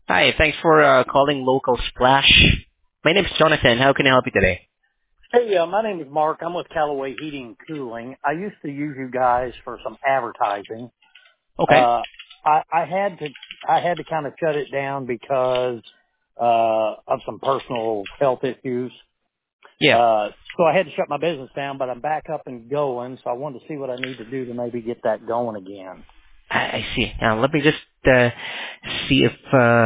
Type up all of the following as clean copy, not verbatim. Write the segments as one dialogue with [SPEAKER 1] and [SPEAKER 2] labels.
[SPEAKER 1] Hi, thanks for calling Local Splash. My name is Jonathan. How can I help you today?
[SPEAKER 2] Hey, my name is Mark. I'm with Callaway Heating and Cooling. I used to use you guys for some advertising.
[SPEAKER 1] Okay.
[SPEAKER 2] Uh, I had to kind of shut it down because of some personal health issues.
[SPEAKER 1] Yeah,
[SPEAKER 2] So I had to shut my business down, but I'm back up and going. So I wanted to see what I need to do to maybe get that going again.
[SPEAKER 1] I see. Now, let me just see if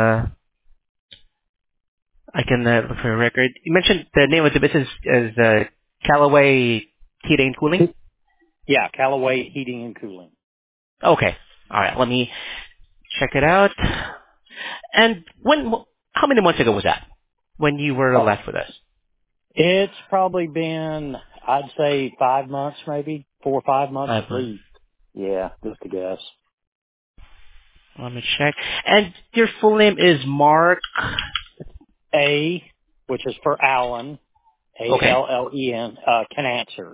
[SPEAKER 1] I can look for a record. You mentioned the name of the business is Callaway Heating and Cooling?
[SPEAKER 2] Yeah, Callaway Heating and Cooling.
[SPEAKER 1] Okay. All right, let me check it out. And how many months ago was that when you were
[SPEAKER 2] Oh,
[SPEAKER 1] left with us?
[SPEAKER 2] it's probably been, I'd say 5 months, maybe 4 or 5 months at
[SPEAKER 1] 5 months.
[SPEAKER 2] least. Yeah, just a guess.
[SPEAKER 1] Let me check. And your full name is Mark.
[SPEAKER 2] A, which is for Allen,
[SPEAKER 1] Okay.
[SPEAKER 2] Allen, Conatser,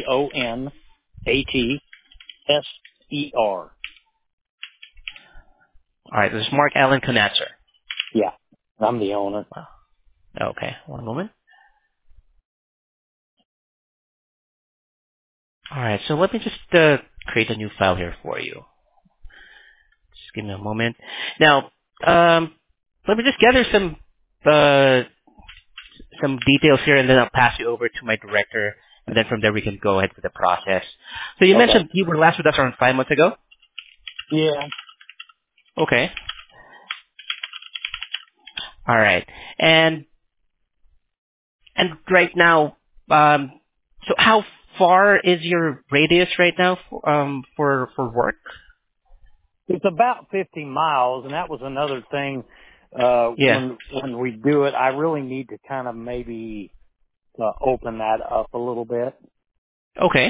[SPEAKER 2] Conatser.
[SPEAKER 1] All right, this is Mark Allen Conatser.
[SPEAKER 2] Yeah, I'm the owner.
[SPEAKER 1] Wow. Okay, one moment. All right, so let me just create a new file here for you. Just give me a moment. Now, let me just gather uh, some details here, and then I'll pass you over to my director, and then from there we can go ahead with the process. So you
[SPEAKER 2] Okay.
[SPEAKER 1] mentioned you were last with us around 5 months ago.
[SPEAKER 2] Yeah.
[SPEAKER 1] Okay. All right. And right now, so how far is your radius right now for work?
[SPEAKER 2] It's about 50 miles, and that was another thing,
[SPEAKER 1] Yeah.
[SPEAKER 2] when we do it, I really need to kind of maybe, open that up a little bit.
[SPEAKER 1] Okay.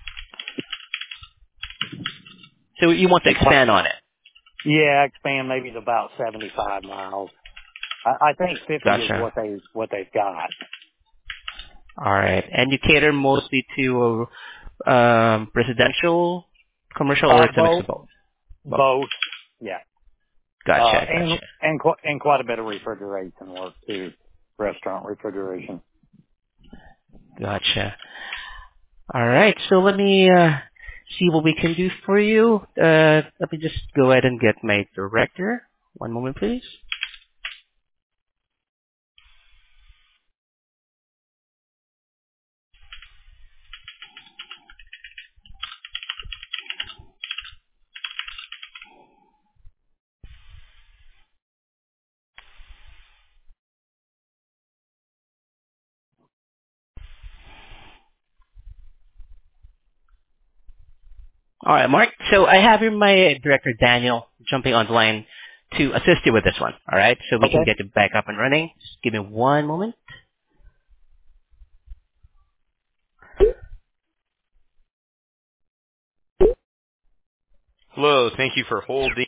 [SPEAKER 1] So you want to
[SPEAKER 2] It's like,
[SPEAKER 1] expand on it.
[SPEAKER 2] yeah, expand maybe to about 75 miles. I think 50 is
[SPEAKER 1] Gotcha.
[SPEAKER 2] what they've got.
[SPEAKER 1] All right. And you cater mostly to residential, commercial, or it's a mix
[SPEAKER 2] Both.
[SPEAKER 1] of both? Both.
[SPEAKER 2] Both. Yeah.
[SPEAKER 1] Gotcha.
[SPEAKER 2] And
[SPEAKER 1] Gotcha.
[SPEAKER 2] quite a bit of refrigeration work too. Restaurant refrigeration.
[SPEAKER 1] Gotcha. All right. So let me see what we can do for you. Let me just go ahead and get my director. One moment, please. All right, Mark. So I have here my director, Daniel, jumping on the line to assist you with this one. All right. So we can
[SPEAKER 2] Okay.
[SPEAKER 1] get it back up and running. Just give me one moment. Hello. Thank you for holding.